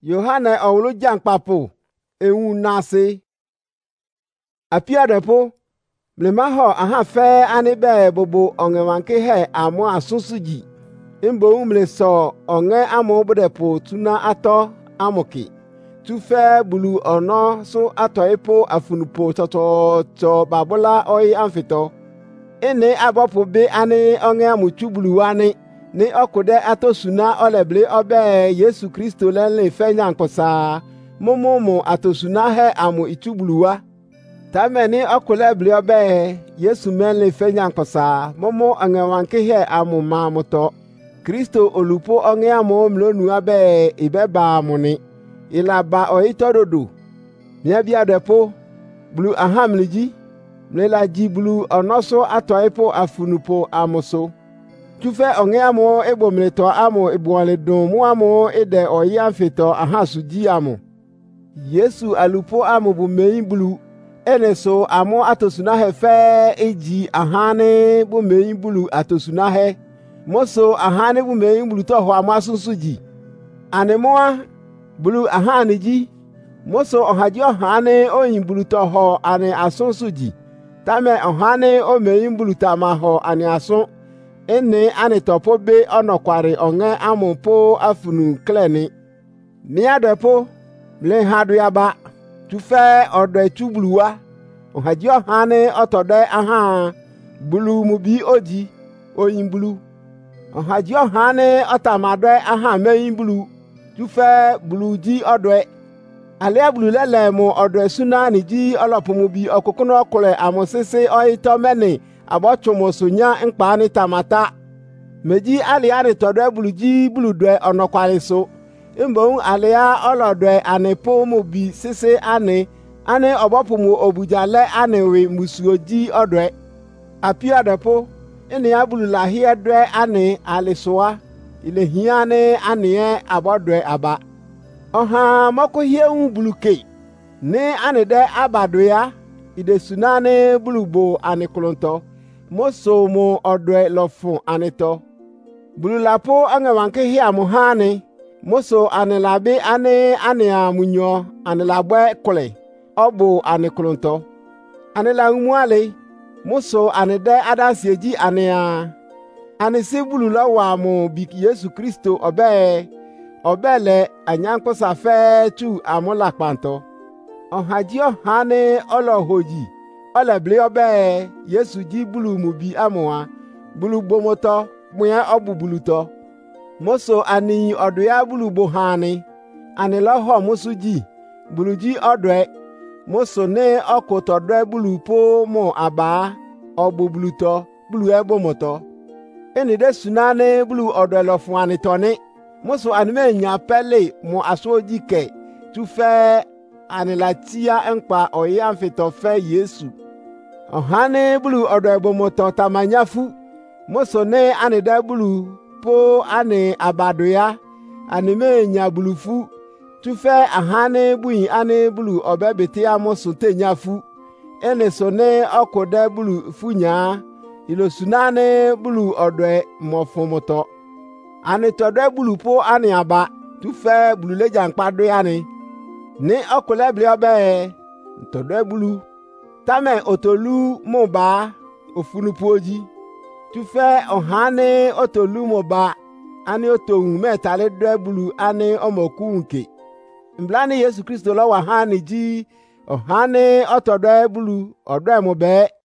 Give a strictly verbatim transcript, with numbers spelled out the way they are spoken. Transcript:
Yohane owulu jankpapo ewu nasi. Apia depo mlemaho aha fe ani be bobo onge wanke he amu asusuji. Imbo umle so onge amu bodepo tuna ato amuki. Tu fe bulu ono so ato ipo afunupo toto to babola oi amfito. Ene abopo be ani onge amu chubulu wani. Ni okude atosuna oleble obe Yesu Kristo lenle fe nyankosa. Momo mo atosuna he amu itubuluwa. Tame ni okuleble obe Yesu menle fe nyankosa. Momo ange wanke he amu mamuto. Kristo olupo onge amu mlonu abe ibeba amuni. Ilaba oitododo. Miabia depo. Blu ahamliji. Mlela ji blu onoso atoipo afunupo amuso. Tufe onge amo ebo mleto amo ebuale don mu amo ede oyi amfeto aha suji amo. Yesu alupo amo bu mein bulu. Ene so amo atosuna he fe eji ahane bu mein bulu atosuna he. Moso ahane bu mein bulu to ho amo asunsuji. Anemoa bulu ahane ji. Moso ohaji ohane oyin bulu to ho ane asunsuji. Tame ohane o mein bulu tama ho ane asun. Ene ani topo be onokwari onge amupo afunu kleni. Nia depo mle hadu yaba. Tufe odwe tubuluwa. Ohaji ohane otode aha. Bulu mubi oji. Oyin bulu. Ohaji ohane otamadwe aha meyin bulu. Tufe bulu ji odwe. Alia bulu lele mu odwe sunani ji olopo mubi okukuno okule amusisi oito meni. Abochomo sonya nkpaani tamata. Meji aliari todwe buluji buludwe onokwari so. Imbo alia olodwe anepo mobi sisi ane. Ane obopumu obujale anewe musuoji odwe. Apia depo. Ini ya bulula hiye dwe ane alisoa. Ile hiyane ane abodwe aba. Oha moko hiye unbuluke. Ne ane de abadwe ya. Ide sunane bulubo ane kulonto. Moso mo odwe lofun anito. Bululapo ange wanke hi amuhane. Moso anelabi ane ane amunyo anelabwe kule. Obo ane kulunto. Anela umuale. Moso anede adasieji anea. Anesi bulula wa mo biki Yesu Kristo obe. Obele anyanko safe tu amula kpanto. Ohaji ohane olohoji. Oleble obe Yesu ji bulu mubi amuwa. Bulu bomoto muya obu buluto. Moso ani oduya bulu bohani. Ani loho musu ji. Bulu ji odwe. Moso ne okoto dwe bulu po mo aba. Obu buluto. Bulu ebo moto. Eni de sunane bulu odwe lofu anitoni. Moso anime nyapele mo asoji ke. Tufe ani latia enkpa oyi amfito fe Yesu. Ohane bulu odwe bomoto tamanyafu. Moso ne ane da bulu po ane abadoya. Ane me nya bulufu. Tufe ahane bui ane bulu obebete ya moso te nyafu. Ene so ne oko da bulu funya. Ilo sunane bulu odwe mofomoto. Ane todwe bulu po ane aba. Tufe bulu leja nkpado ya ne. Ne oko lebli obe. Todwe bulu. Tame otolu moba ofunupu oji. Tufe ohane otolu moba ani otohun metale dwe bulu ani omoku nke. Mblani Yesu Kristo lo wa hani ji ohane otodwe bulu odwe mobe.